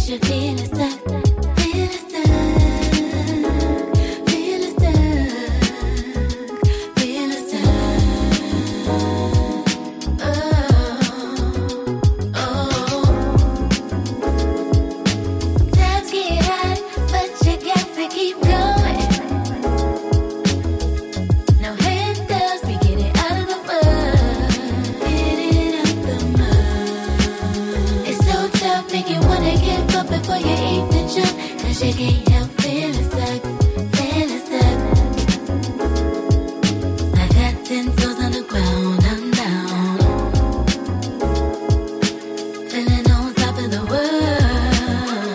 'cause you feel it stuck. Feel it stuck. Feel it stuck. Feel it stuck. Times get hard, but you got to keep going. No handouts, we get it out of the mud. Get it out the mud. It's so tough, make you wanna give up before you even jump. 'Cause you can't help feeling stuck, feeling stuck. I got 10 toes on the ground, I'm down. Feeling on top of the world.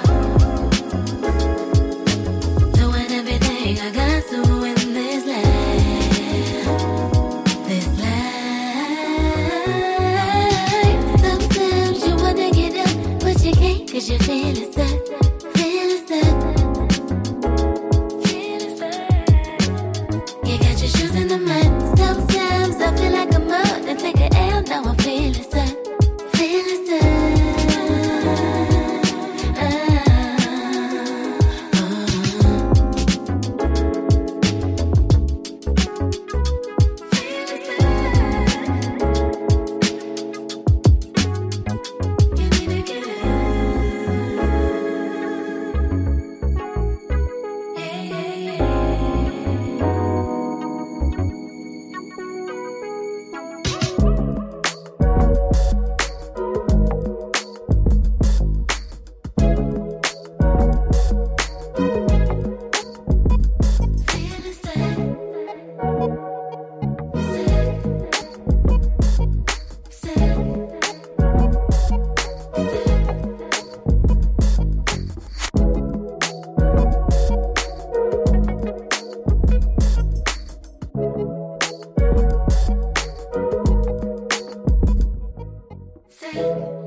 Doing everything I got to in this life. This life. Sometimes you wanna get up, but you can't 'cause you feel it stuck. Feel it stuck. Feel it stuck. You got your shoes in the mud. Sometimes I feel like I'm up and take an L. Now I'm feeling stuck. Feeling stuck. Say